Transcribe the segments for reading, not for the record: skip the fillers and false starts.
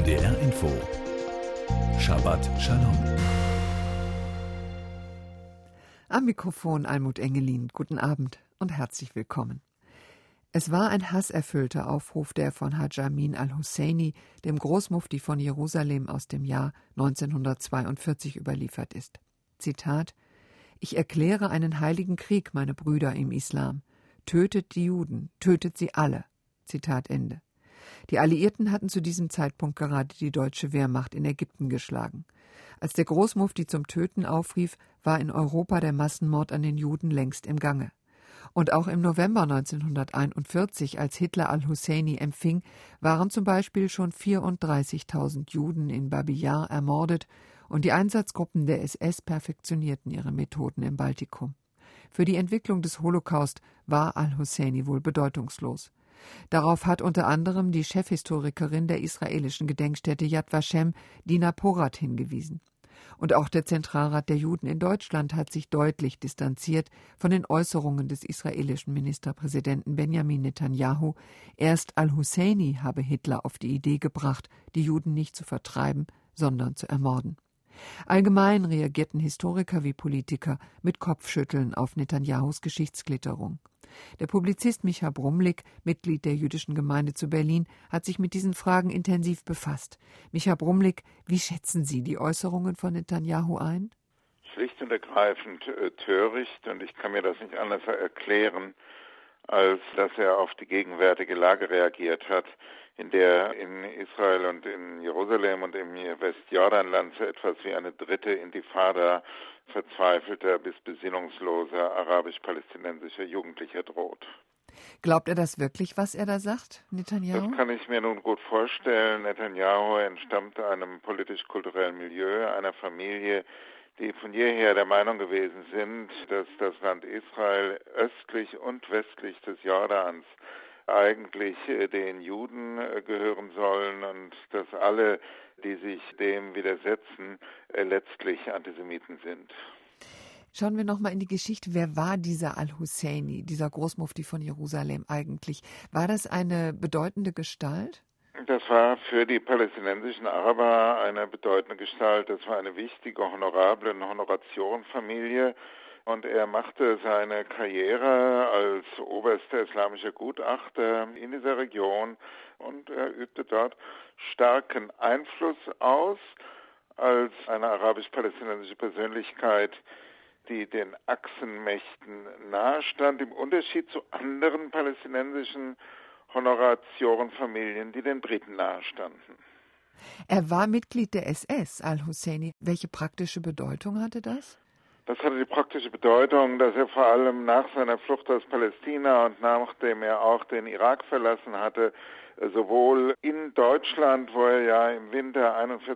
NDR Info. Shabbat Shalom. Am Mikrofon Almut Engelin. Guten Abend und herzlich willkommen. Es war ein hasserfüllter Aufruf, der von Haj Amin al-Husseini, dem Großmufti von Jerusalem aus dem Jahr 1942 überliefert ist. Zitat: Ich erkläre einen heiligen Krieg, meine Brüder im Islam. Tötet die Juden, tötet sie alle. Zitat Ende. Die Alliierten hatten zu diesem Zeitpunkt gerade die deutsche Wehrmacht in Ägypten geschlagen. Als der Großmufti zum Töten aufrief, war in Europa der Massenmord an den Juden längst im Gange. Und auch im November 1941, als Hitler al-Husseini empfing, waren zum Beispiel schon 34.000 Juden in Babi Yar ermordet und die Einsatzgruppen der SS perfektionierten ihre Methoden im Baltikum. Für die Entwicklung des Holocaust war al-Husseini wohl bedeutungslos. Darauf hat unter anderem die Chefhistorikerin der israelischen Gedenkstätte Yad Vashem, Dina Porat, hingewiesen. Und auch der Zentralrat der Juden in Deutschland hat sich deutlich distanziert von den Äußerungen des israelischen Ministerpräsidenten Benjamin Netanyahu. Erst al-Husseini habe Hitler auf die Idee gebracht, die Juden nicht zu vertreiben, sondern zu ermorden. Allgemein reagierten Historiker wie Politiker mit Kopfschütteln auf Netanyahus Geschichtsklitterung. Der Publizist Micha Brumlik, Mitglied der jüdischen Gemeinde zu Berlin, hat sich mit diesen Fragen intensiv befasst. Micha Brumlik, wie schätzen Sie die Äußerungen von Netanyahu ein? Schlicht und ergreifend töricht, und ich kann mir das nicht anders erklären, als dass er auf die gegenwärtige Lage reagiert hat, in der in Israel und in Jerusalem und im Westjordanland so etwas wie eine dritte Intifada verzweifelter bis besinnungsloser arabisch-palästinensischer Jugendlicher droht. Glaubt er das wirklich, was er da sagt, Netanyahu? Das kann ich mir nun gut vorstellen. Netanyahu entstammt einem politisch-kulturellen Milieu, einer Familie, die von jeher der Meinung gewesen sind, dass das Land Israel östlich und westlich des Jordans eigentlich den Juden gehören sollen und dass alle, die sich dem widersetzen, letztlich Antisemiten sind. Schauen wir nochmal in die Geschichte. Wer war dieser al-Husseini, dieser Großmufti von Jerusalem eigentlich? War das eine bedeutende Gestalt? Das war für die palästinensischen Araber eine bedeutende Gestalt. Das war eine wichtige, honorable Honoratiorenfamilie. Und er machte seine Karriere als oberster islamischer Gutachter in dieser Region und er übte dort starken Einfluss aus als eine arabisch-palästinensische Persönlichkeit, die den Achsenmächten nahestand, im Unterschied zu anderen palästinensischen Honoratiorenfamilien, die den Briten nahestanden. Er war Mitglied der SS, al-Husseini. Welche praktische Bedeutung hatte das? Das hatte die praktische Bedeutung, dass er vor allem nach seiner Flucht aus Palästina und nachdem er auch den Irak verlassen hatte, sowohl in Deutschland, wo er ja im Winter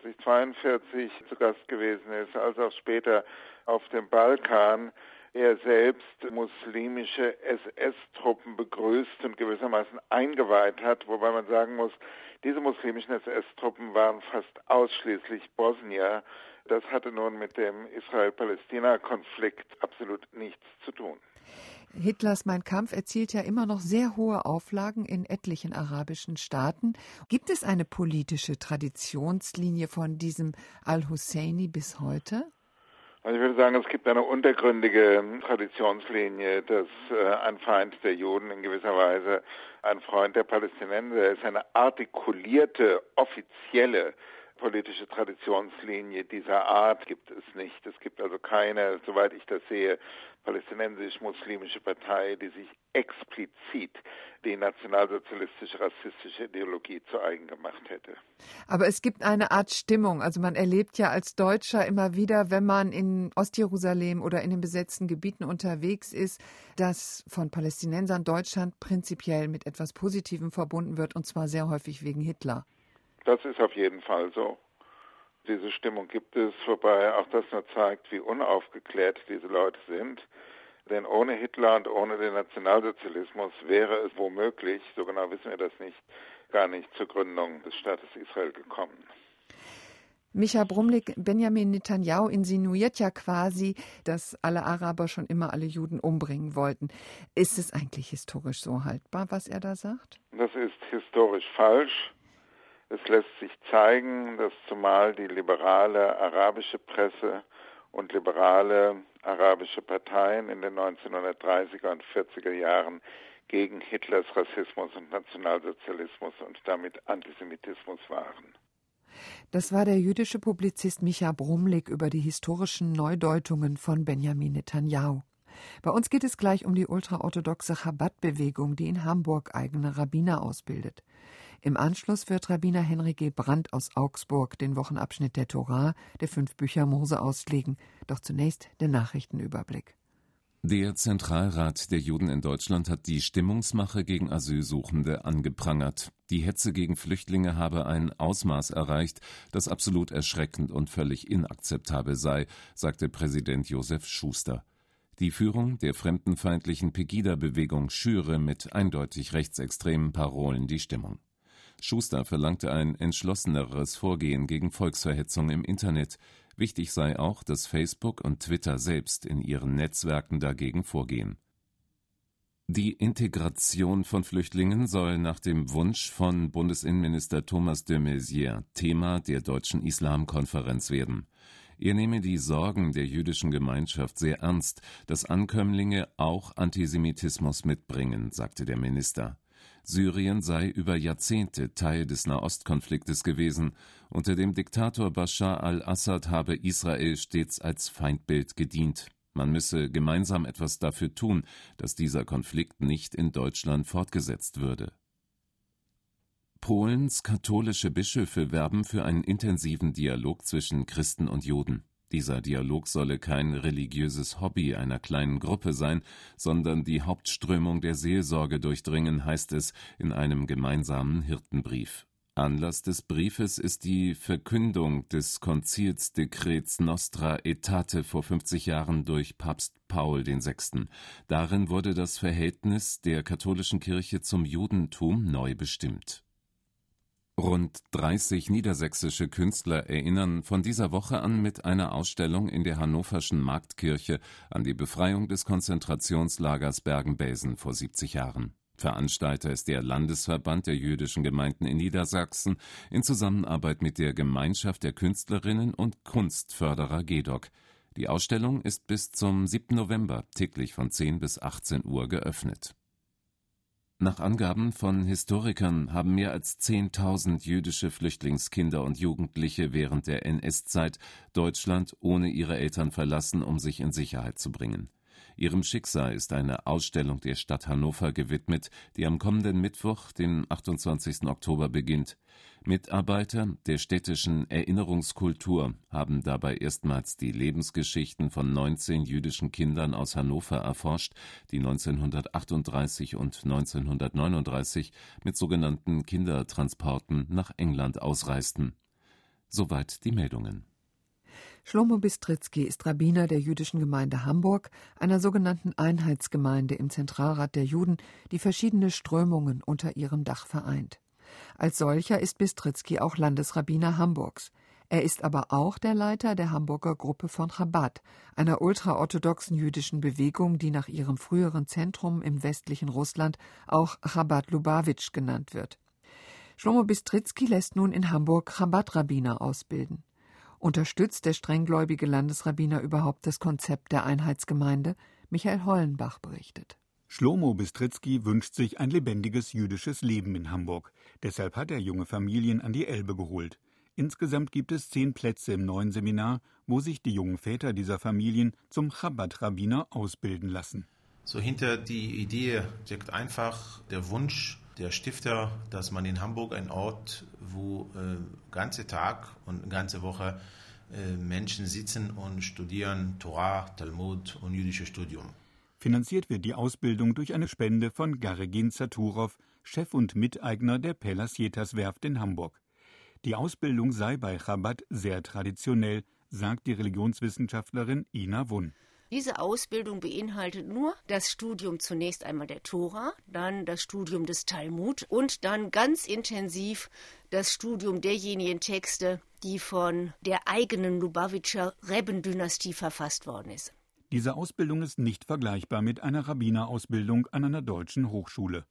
41/42 zu Gast gewesen ist, als auch später auf dem Balkan, er selbst muslimische SS-Truppen begrüßt und gewissermaßen eingeweiht hat, wobei man sagen muss, diese muslimischen SS-Truppen waren fast ausschließlich Bosnier. Das hatte nun mit dem Israel-Palästina-Konflikt absolut nichts zu tun. Hitlers Mein Kampf erzielt ja immer noch sehr hohe Auflagen in etlichen arabischen Staaten. Gibt es eine politische Traditionslinie von diesem al-Husseini bis heute? Also ich würde sagen, es gibt eine untergründige Traditionslinie, dass ein Feind der Juden in gewisser Weise ein Freund der Palästinenser ist. Eine artikulierte, offizielle politische Traditionslinie dieser Art gibt es nicht. Es gibt also keine, soweit ich das sehe, palästinensisch-muslimische Partei, die sich explizit die nationalsozialistische, rassistische Ideologie zu eigen gemacht hätte. Aber es gibt eine Art Stimmung. Also man erlebt ja als Deutscher immer wieder, wenn man in Ostjerusalem oder in den besetzten Gebieten unterwegs ist, dass von Palästinensern Deutschland prinzipiell mit etwas Positivem verbunden wird, und zwar sehr häufig wegen Hitler. Das ist auf jeden Fall so. Diese Stimmung gibt es, wobei auch das nur zeigt, wie unaufgeklärt diese Leute sind. Denn ohne Hitler und ohne den Nationalsozialismus wäre es womöglich, so genau wissen wir das nicht, gar nicht zur Gründung des Staates Israel gekommen. Micha Brumlik, Benjamin Netanyahu insinuiert ja quasi, dass alle Araber schon immer alle Juden umbringen wollten. Ist es eigentlich historisch so haltbar, was er da sagt? Das ist historisch falsch. Es lässt sich zeigen, dass zumal die liberale arabische Presse und liberale arabische Parteien in den 1930er und 40er Jahren gegen Hitlers Rassismus und Nationalsozialismus und damit Antisemitismus waren. Das war der jüdische Publizist Micha Brumlik über die historischen Neudeutungen von Benjamin Netanyahu. Bei uns geht es gleich um die ultraorthodoxe Chabad-Bewegung, die in Hamburg eigene Rabbiner ausbildet. Im Anschluss wird Rabbiner Henry G. Brandt aus Augsburg den Wochenabschnitt der Torah, der 5 Bücher Mose, auslegen. Doch zunächst der Nachrichtenüberblick. Der Zentralrat der Juden in Deutschland hat die Stimmungsmache gegen Asylsuchende angeprangert. Die Hetze gegen Flüchtlinge habe ein Ausmaß erreicht, das absolut erschreckend und völlig inakzeptabel sei, sagte Präsident Josef Schuster. Die Führung der fremdenfeindlichen Pegida-Bewegung schüre mit eindeutig rechtsextremen Parolen die Stimmung. Schuster verlangte ein entschlosseneres Vorgehen gegen Volksverhetzung im Internet. Wichtig sei auch, dass Facebook und Twitter selbst in ihren Netzwerken dagegen vorgehen. Die Integration von Flüchtlingen soll nach dem Wunsch von Bundesinnenminister Thomas de Maizière Thema der Deutschen Islamkonferenz werden. Er nehme die Sorgen der jüdischen Gemeinschaft sehr ernst, dass Ankömmlinge auch Antisemitismus mitbringen, sagte der Minister. Syrien sei über Jahrzehnte Teil des Nahostkonfliktes gewesen. Unter dem Diktator Bashar al-Assad habe Israel stets als Feindbild gedient. Man müsse gemeinsam etwas dafür tun, dass dieser Konflikt nicht in Deutschland fortgesetzt würde. Polens katholische Bischöfe werben für einen intensiven Dialog zwischen Christen und Juden. Dieser Dialog solle kein religiöses Hobby einer kleinen Gruppe sein, sondern die Hauptströmung der Seelsorge durchdringen, heißt es in einem gemeinsamen Hirtenbrief. Anlass des Briefes ist die Verkündung des Konzilsdekrets Nostra Aetate vor 50 Jahren durch Papst Paul VI. Darin wurde das Verhältnis der katholischen Kirche zum Judentum neu bestimmt. Rund 30 niedersächsische Künstler erinnern von dieser Woche an mit einer Ausstellung in der Hannoverschen Marktkirche an die Befreiung des Konzentrationslagers Bergen-Belsen vor 70 Jahren. Veranstalter ist der Landesverband der jüdischen Gemeinden in Niedersachsen in Zusammenarbeit mit der Gemeinschaft der Künstlerinnen und Kunstförderer GEDOC. Die Ausstellung ist bis zum 7. November täglich von 10 bis 18 Uhr geöffnet. Nach Angaben von Historikern haben mehr als 10.000 jüdische Flüchtlingskinder und Jugendliche während der NS-Zeit Deutschland ohne ihre Eltern verlassen, um sich in Sicherheit zu bringen. Ihrem Schicksal ist eine Ausstellung der Stadt Hannover gewidmet, die am kommenden Mittwoch, den 28. Oktober, beginnt. Mitarbeiter der städtischen Erinnerungskultur haben dabei erstmals die Lebensgeschichten von 19 jüdischen Kindern aus Hannover erforscht, die 1938 und 1939 mit sogenannten Kindertransporten nach England ausreisten. Soweit die Meldungen. Shlomo Bistritzky ist Rabbiner der jüdischen Gemeinde Hamburg, einer sogenannten Einheitsgemeinde im Zentralrat der Juden, die verschiedene Strömungen unter ihrem Dach vereint. Als solcher ist Bistritzky auch Landesrabbiner Hamburgs. Er ist aber auch der Leiter der Hamburger Gruppe von Chabad, einer ultraorthodoxen jüdischen Bewegung, die nach ihrem früheren Zentrum im westlichen Russland auch Chabad Lubavitch genannt wird. Shlomo Bistritzky lässt nun in Hamburg Chabad-Rabbiner ausbilden. Unterstützt der strenggläubige Landesrabbiner überhaupt das Konzept der Einheitsgemeinde? Michael Hollenbach berichtet. Shlomo Bistritzky wünscht sich ein lebendiges jüdisches Leben in Hamburg. Deshalb hat er junge Familien an die Elbe geholt. Insgesamt gibt es 10 Plätze im neuen Seminar, wo sich die jungen Väter dieser Familien zum Chabad-Rabbiner ausbilden lassen. So hinter die Idee steckt einfach der Wunsch der Stifter, dass man in Hamburg einen Ort, wo ganze Tag und ganze Woche Menschen sitzen und studieren Torah, Talmud und jüdisches Studium. Finanziert wird die Ausbildung durch eine Spende von Garegin Zaturov, Chef und Miteigner der Pelasjetas-Werft in Hamburg. Die Ausbildung sei bei Chabad sehr traditionell, sagt die Religionswissenschaftlerin Ina Wunn. Diese Ausbildung beinhaltet nur das Studium zunächst einmal der Tora, dann das Studium des Talmud und dann ganz intensiv das Studium derjenigen Texte, die von der eigenen Lubavitcher Rebben-Dynastie verfasst worden ist. Diese Ausbildung ist nicht vergleichbar mit einer Rabbinerausbildung an einer deutschen Hochschule.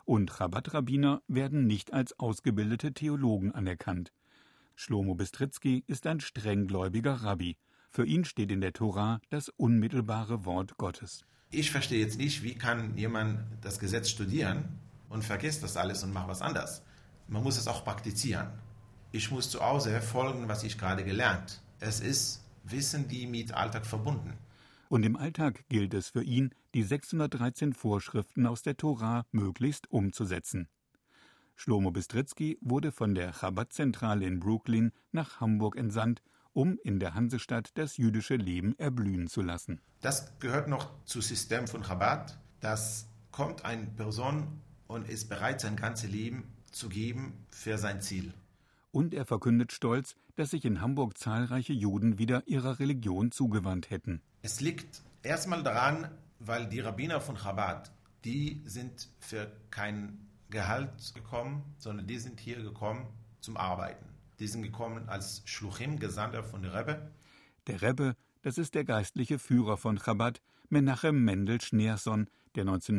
und Chabad-Rabbiner werden nicht als ausgebildete Theologen anerkannt. Shlomo Bistritzky ist ein strenggläubiger Rabbi. Für ihn steht in der Tora das unmittelbare Wort Gottes. Ich verstehe jetzt nicht, wie kann jemand das Gesetz studieren und vergisst das alles und macht was anderes. Man muss es auch praktizieren. Ich muss zu Hause folgen, was ich gerade gelernt. Es ist Wissen, die mit Alltag verbunden. Und im Alltag gilt es für ihn, die 613 Vorschriften aus der Tora möglichst umzusetzen. Shlomo Bistritzky wurde von der Chabad-Zentrale in Brooklyn nach Hamburg entsandt, um in der Hansestadt das jüdische Leben erblühen zu lassen. Das gehört noch zum System von Chabad. Das kommt eine Person und ist bereit, sein ganzes Leben zu geben für sein Ziel. Und er verkündet stolz, dass sich in Hamburg zahlreiche Juden wieder ihrer Religion zugewandt hätten. Es liegt erstmal daran, weil die Rabbiner von Chabad, die sind für kein Gehalt gekommen, sondern die sind hier gekommen zum Arbeiten. Die sind gekommen als Shluchim, Gesandte von der Rebbe. Der Rebbe, das ist der geistliche Führer von Chabad, Menachem Mendel Schneerson, der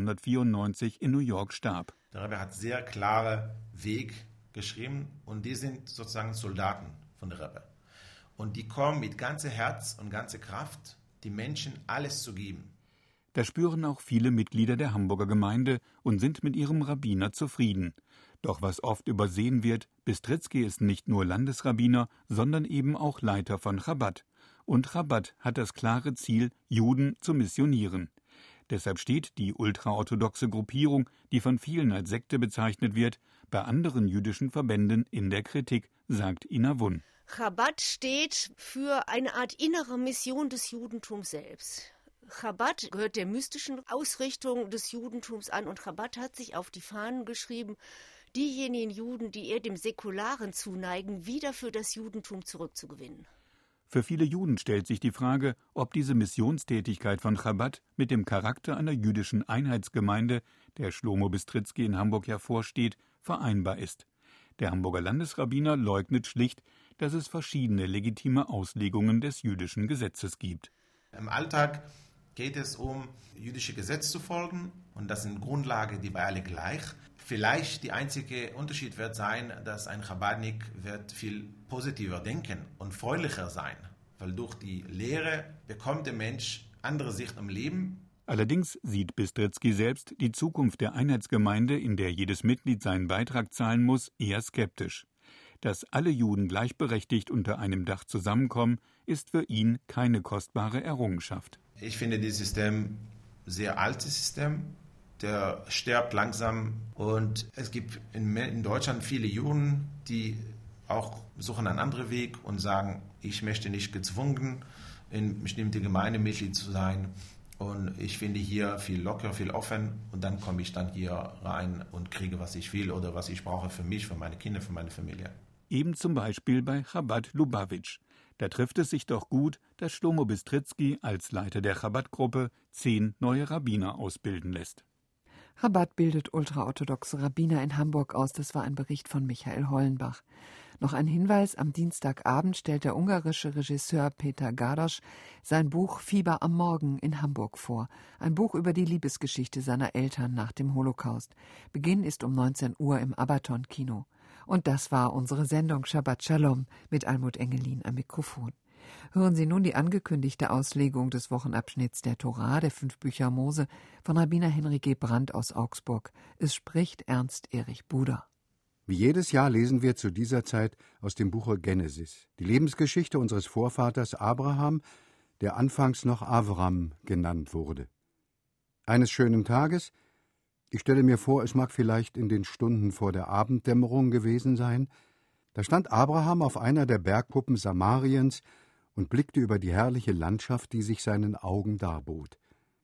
1994 in New York starb. Der Rebbe hat sehr klare Weg geschrieben und die sind sozusagen Soldaten von der Rebbe. Und die kommen mit ganzem Herz und ganzer Kraft, die Menschen alles zu geben. Das spüren auch viele Mitglieder der Hamburger Gemeinde und sind mit ihrem Rabbiner zufrieden. Doch was oft übersehen wird, Bistritzky ist nicht nur Landesrabbiner, sondern eben auch Leiter von Chabad. Und Chabad hat das klare Ziel, Juden zu missionieren. Deshalb steht die ultraorthodoxe Gruppierung, die von vielen als Sekte bezeichnet wird, bei anderen jüdischen Verbänden in der Kritik, sagt Ina Wunn. Chabad steht für eine Art innere Mission des Judentums selbst. Chabad gehört der mystischen Ausrichtung des Judentums an und Chabad hat sich auf die Fahnen geschrieben, diejenigen Juden, die eher dem Säkularen zuneigen, wieder für das Judentum zurückzugewinnen. Für viele Juden stellt sich die Frage, ob diese Missionstätigkeit von Chabad mit dem Charakter einer jüdischen Einheitsgemeinde, der Shlomo Bistritzky in Hamburg hervorsteht, vereinbar ist. Der Hamburger Landesrabbiner leugnet schlicht, dass es verschiedene legitime Auslegungen des jüdischen Gesetzes gibt. Im Alltag geht es um jüdische Gesetze zu folgen und das sind Grundlagen, die bei alle gleich. Vielleicht der einzige Unterschied wird sein, dass ein Chabadnik wird viel positiver denken und freundlicher sein, weil durch die Lehre bekommt der Mensch andere Sicht am Leben. Allerdings sieht Bistritzky selbst die Zukunft der Einheitsgemeinde, in der jedes Mitglied seinen Beitrag zahlen muss, eher skeptisch. Dass alle Juden gleichberechtigt unter einem Dach zusammenkommen, ist für ihn keine kostbare Errungenschaft. Ich finde dieses System sehr altes System, der stirbt langsam und es gibt in Deutschland viele Juden, die auch suchen einen anderen Weg und sagen, ich möchte nicht gezwungen, in bestimmte Gemeinde Mitglied zu sein und ich finde hier viel locker, viel offen und dann komme ich dann hier rein und kriege, was ich will oder was ich brauche für mich, für meine Kinder, für meine Familie. Eben zum Beispiel bei Chabad Lubavitch. Da trifft es sich doch gut, dass Shlomo Bistritzky als Leiter der Chabad-Gruppe 10 neue Rabbiner ausbilden lässt. Chabad bildet ultraorthodoxe Rabbiner in Hamburg aus. Das war ein Bericht von Michael Hollenbach. Noch ein Hinweis: Am Dienstagabend stellt der ungarische Regisseur Peter Gados sein Buch Fieber am Morgen in Hamburg vor. Ein Buch über die Liebesgeschichte seiner Eltern nach dem Holocaust. Beginn ist um 19 Uhr im Abaton-Kino. Und das war unsere Sendung Shabbat Shalom mit Almut Engelin am Mikrofon. Hören Sie nun die angekündigte Auslegung des Wochenabschnitts der Tora, der 5 Bücher Mose, von Rabbiner Henry G. Brandt aus Augsburg. Es spricht Ernst Erich Buder. Wie jedes Jahr lesen wir zu dieser Zeit aus dem Buche Genesis, die Lebensgeschichte unseres Vorvaters Abraham, der anfangs noch Avram genannt wurde. Eines schönen Tages, ich stelle mir vor, es mag vielleicht in den Stunden vor der Abenddämmerung gewesen sein, da stand Abraham auf einer der Bergkuppen Samariens und blickte über die herrliche Landschaft, die sich seinen Augen darbot.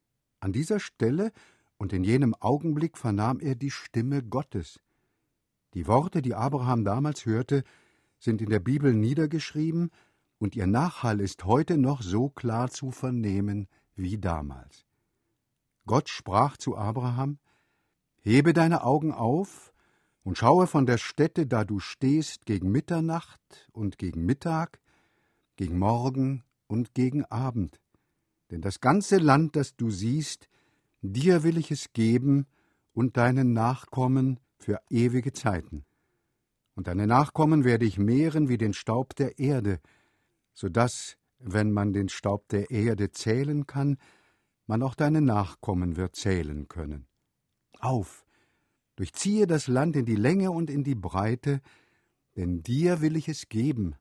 An dieser Stelle und in jenem Augenblick vernahm er die Stimme Gottes. Die Worte, die Abraham damals hörte, sind in der Bibel niedergeschrieben und ihr Nachhall ist heute noch so klar zu vernehmen wie damals. Gott sprach zu Abraham: Hebe deine Augen auf und schaue von der Stätte, da du stehst, gegen Mitternacht und gegen Mittag, gegen Morgen und gegen Abend. Denn das ganze Land, das du siehst, dir will ich es geben, und deinen Nachkommen für ewige Zeiten. Und deine Nachkommen werde ich mehren wie den Staub der Erde, so dass, wenn man den Staub der Erde zählen kann, man auch deine Nachkommen wird zählen können. Auf, durchziehe das Land in die Länge und in die Breite, denn dir will ich es geben.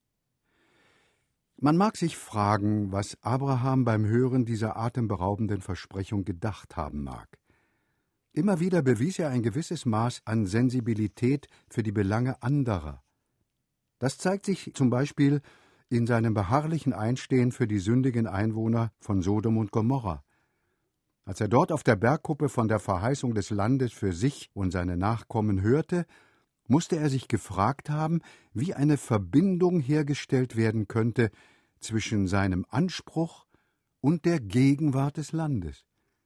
Man mag sich fragen, was Abraham beim Hören dieser atemberaubenden Versprechung gedacht haben mag. Immer wieder bewies er ein gewisses Maß an Sensibilität für die Belange anderer. Das zeigt sich zum Beispiel in seinem beharrlichen Einstehen für die sündigen Einwohner von Sodom und Gomorra. Als er dort auf der Bergkuppe von der Verheißung des Landes für sich und seine Nachkommen hörte, musste er sich gefragt haben, wie eine Verbindung hergestellt werden könnte zwischen seinem Anspruch und der Gegenwart des Landes.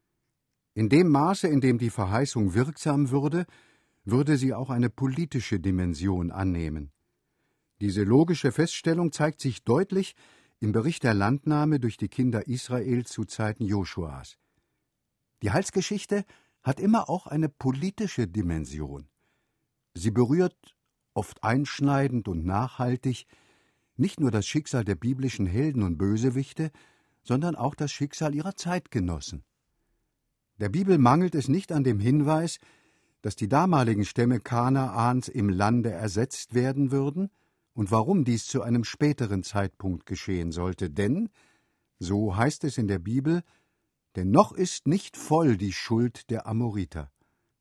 In dem Maße, in dem die Verheißung wirksam würde, würde sie auch eine politische Dimension annehmen. Diese logische Feststellung zeigt sich deutlich im Bericht der Landnahme durch die Kinder Israels zu Zeiten Joshuas. Die Heilsgeschichte hat immer auch eine politische Dimension. Sie berührt, oft einschneidend und nachhaltig, nicht nur das Schicksal der biblischen Helden und Bösewichte, sondern auch das Schicksal ihrer Zeitgenossen. Der Bibel mangelt es nicht an dem Hinweis, dass die damaligen Stämme Kanaans im Lande ersetzt werden würden und warum dies zu einem späteren Zeitpunkt geschehen sollte. Denn, so heißt es in der Bibel, denn noch ist nicht voll die Schuld der Amoriter.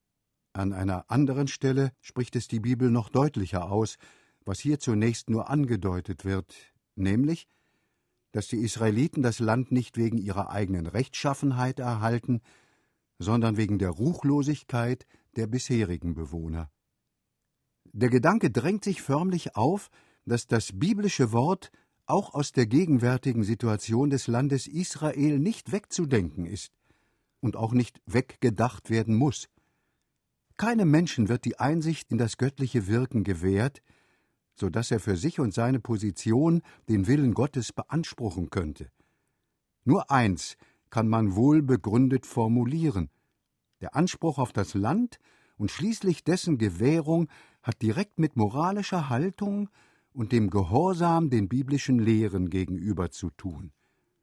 An einer anderen Stelle spricht es die Bibel noch deutlicher aus, was hier zunächst nur angedeutet wird, nämlich, dass die Israeliten das Land nicht wegen ihrer eigenen Rechtschaffenheit erhalten, sondern wegen der Ruchlosigkeit der bisherigen Bewohner. Der Gedanke drängt sich förmlich auf, dass das biblische Wort auch aus der gegenwärtigen Situation des Landes Israel nicht wegzudenken ist und auch nicht weggedacht werden muss. Keinem Menschen wird die Einsicht in das göttliche Wirken gewährt, so dass er für sich und seine Position den Willen Gottes beanspruchen könnte. Nur eins kann man wohl begründet formulieren: Der Anspruch auf das Land und schließlich dessen Gewährung hat direkt mit moralischer Haltung und dem Gehorsam den biblischen Lehren gegenüber zu tun.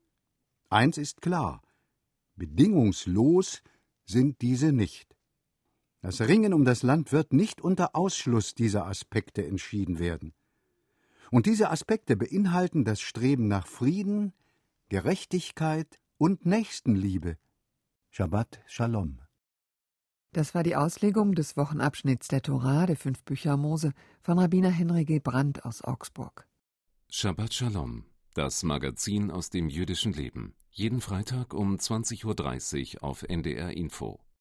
Eins ist klar: bedingungslos sind diese nicht. Das Ringen um das Land wird nicht unter Ausschluss dieser Aspekte entschieden werden. Und diese Aspekte beinhalten das Streben nach Frieden, Gerechtigkeit und Nächstenliebe. Shabbat Shalom. Das war die Auslegung des Wochenabschnitts der Tora, der 5 Bücher Mose, von Rabbiner Henry G. Brandt aus Augsburg. Shabbat Shalom, das Magazin aus dem jüdischen Leben. Jeden Freitag um 20:30 Uhr auf NDR Info.